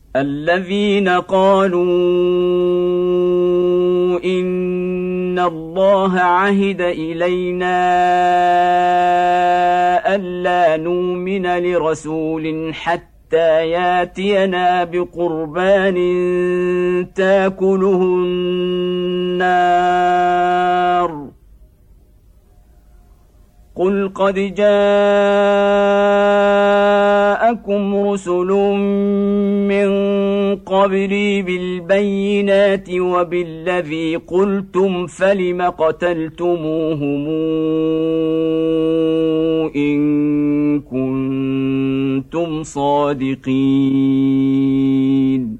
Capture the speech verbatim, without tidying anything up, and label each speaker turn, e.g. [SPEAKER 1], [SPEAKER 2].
[SPEAKER 1] الذين قالوا إن الله عهد إلينا ألا نؤمن لرسول حتى ياتينا بقربان تاكله النار قل قد جاءكم رسل من قبلي بالبينات وبالذي قلتم فلم قتلتموهم إن كنتم صادقين